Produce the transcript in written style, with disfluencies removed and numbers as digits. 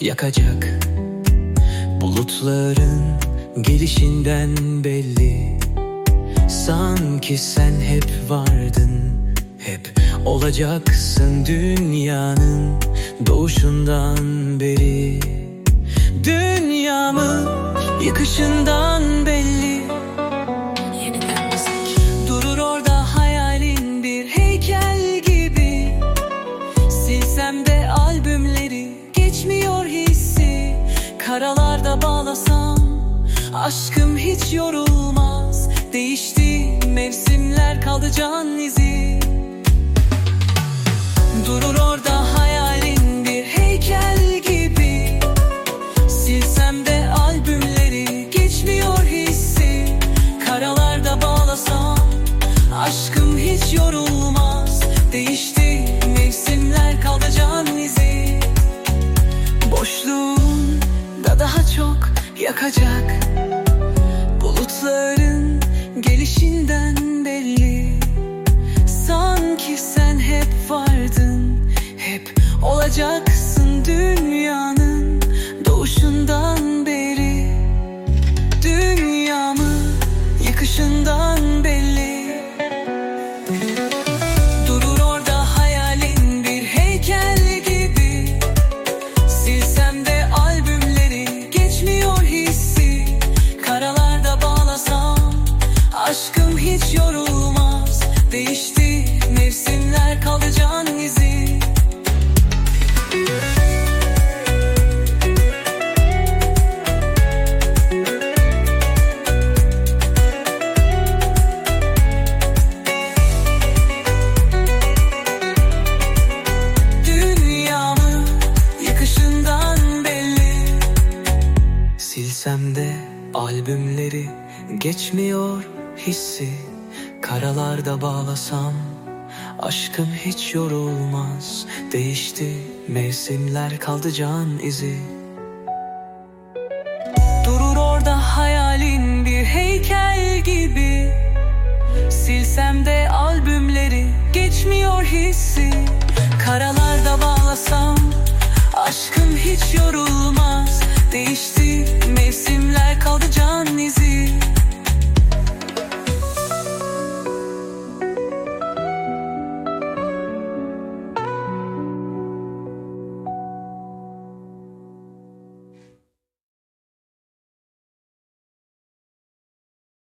yakacak. Bulutların gelişinden belli. Sanki sen hep vardın, hep olacaksın dünyanın doğuşundan beri. Dünyamı yıkışından belli. Durur orada hayalin bir heykel gibi. Silsem de albümleri geçmiyor hissi. Karalarda bağlasam aşkım hiç yorulmaz. Değişti mevsimler, kaldı can izi. Durur orada hayalin bir heykel gibi. Silsem de albümleri geçmiyor hissi. Karalarda bağlasam aşkım hiç yorulmaz. Değişti mevsimler, kaldı can izi. Boşluğun da daha çok yakacak. Bulutların gelişinden belli. Sanki sen hep vardın, hep olacaksın dünyanın doğuşundan beri. Dünyamı yıkışından belli. Durur orada hayalin bir heykel gibi. Silsem de albümleri geçmiyor hissi. Karalarda bağlasam aşkım hiç yorulmaz. Değişti mevsimler, kaldı can izi. Dünyamı yıkışından belli. Silsem de albümleri geçmiyor hissi. Karalarda bağlasam aşkım hiç yorulmaz. Değişti mevsimler, kaldı can izi. Durur orada hayalin bir heykel gibi. Silsem de albümleri geçmiyor hissi. Karalarda bağlasam aşkım hiç yorulmaz. Değişti mevsimler,